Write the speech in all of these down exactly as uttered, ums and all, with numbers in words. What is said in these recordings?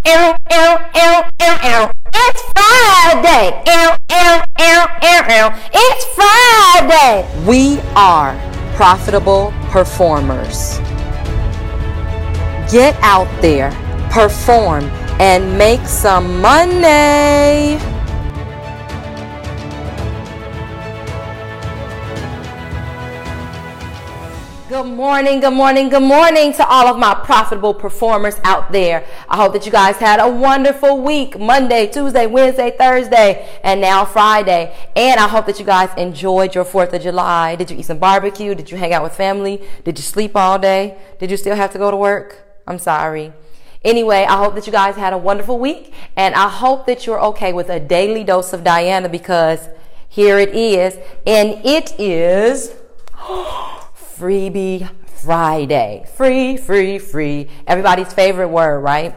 Ew, ew, ew, ew, ew. It's Friday. Ew, ew, ew, ew, ew. It's Friday. We are profitable performers. Get out there, perform, and make some money. Good morning, good morning, good morning to all of my profitable performers out there. I hope that you guys had a wonderful week, Monday, Tuesday, Wednesday, Thursday, and now Friday. And I hope that you guys enjoyed your fourth of July. Did you eat some barbecue? Did you hang out with family? Did you sleep all day? Did you still have to go to work? I'm sorry. Anyway, I hope that you guys had a wonderful week, and I hope that you're okay with a daily dose of Diana, because here it is, and it is Freebie Friday. Free, free, free. Everybody's favorite word, right?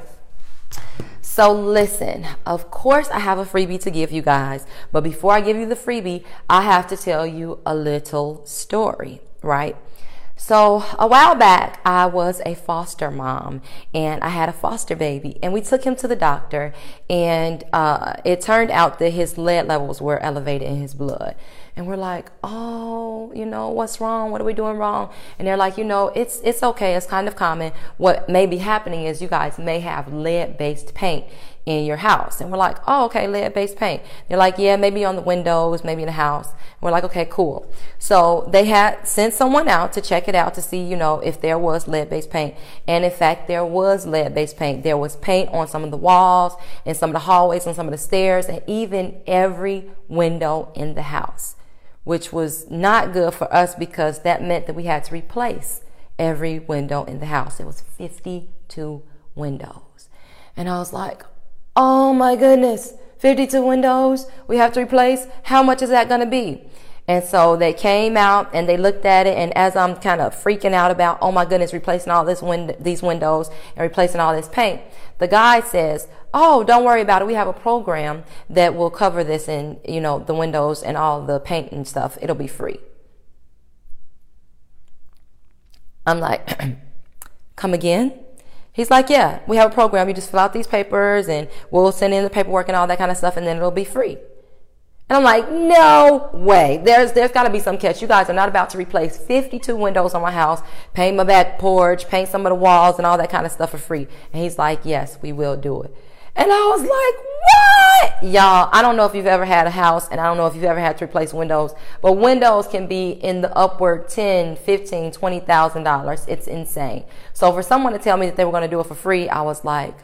So listen, of course I have a freebie to give you guys, but before I give you the freebie, I have to tell you a little story, right? So a while back, I was a foster mom, and I had a foster baby, and we took him to the doctor, and uh, it turned out that his lead levels were elevated in his blood. And we're like, oh, you know, what's wrong? What are we doing wrong? And they're like, you know, it's it's okay. It's kind of common. What may be happening is you guys may have lead-based paint in your house. And we're like, oh, okay, lead-based paint. They're like, yeah, maybe on the windows, maybe in the house. And we're like, okay, cool. So they had sent someone out to check it out to see, you know, if there was lead-based paint. And in fact, there was lead-based paint. There was paint on some of the walls, and some of the hallways, and some of the stairs, and even every window in the house, which was not good for us because that meant that we had to replace every window in the house. It was fifty-two windows. And I was like, oh my goodness, fifty-two windows we have to replace? How much is that going to be? And so they came out and they looked at it, and as I'm kind of freaking out about, oh my goodness, replacing all this win- these windows and replacing all this paint, the guy says, oh, don't worry about it. We have a program that will cover this in, you know, the windows and all the paint and stuff. It'll be free. I'm like, come again? He's like, yeah, we have a program. You just fill out these papers and we'll send in the paperwork and all that kind of stuff, and then it'll be free. And I'm like, no way. There's there's got to be some catch. You guys are not about to replace fifty-two windows on my house, paint my back porch, paint some of the walls and all that kind of stuff for free. And he's like, yes, we will do it. And I was like, what? Y'all, I don't know if you've ever had a house, and I don't know if you've ever had to replace windows, but windows can be in the upward ten, fifteen, twenty thousand dollars. It's insane. So for someone to tell me that they were going to do it for free, I was like,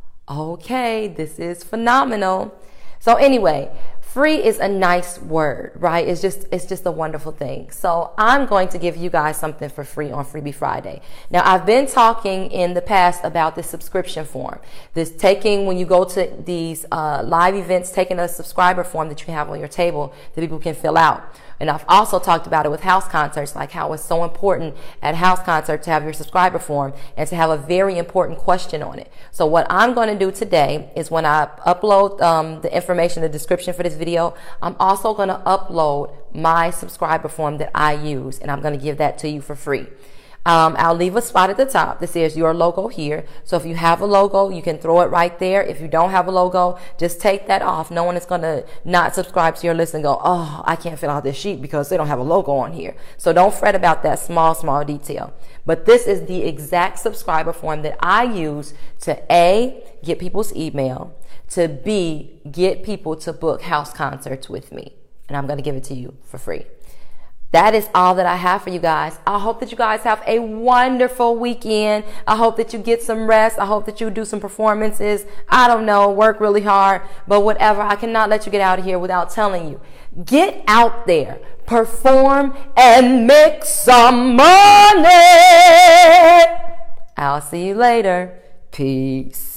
okay, this is phenomenal. So anyway, free is a nice word, right? It's just it's just a wonderful thing. So I'm going to give you guys something for free on Freebie Friday. Now, I've been talking in the past about this subscription form. This taking, when you go to these uh, live events, taking a subscriber form that you have on your table that people can fill out. And I've also talked about it with house concerts, like how it's so important at house concerts to have your subscriber form and to have a very important question on it. So what I'm going to do today is, when I upload um, the information, the description for this video, I'm also going to upload my subscriber form that I use, and I'm going to give that to you for free. Um, I'll leave a spot at the top that says your logo here. So if you have a logo, you can throw it right there. If you don't have a logo, just take that off. No one is going to not subscribe to your list and go, oh, I can't fill out this sheet because they don't have a logo on here. So don't fret about that small, small detail. But this is the exact subscriber form that I use to A, get people's email, to B, get people to book house concerts with me. And I'm going to give it to you for free. That is all that I have for you guys. I hope that you guys have a wonderful weekend. I hope that you get some rest. I hope that you do some performances. I don't know, work really hard, but whatever. I cannot let you get out of here without telling you. Get out there, perform, and make some money. I'll see you later. Peace.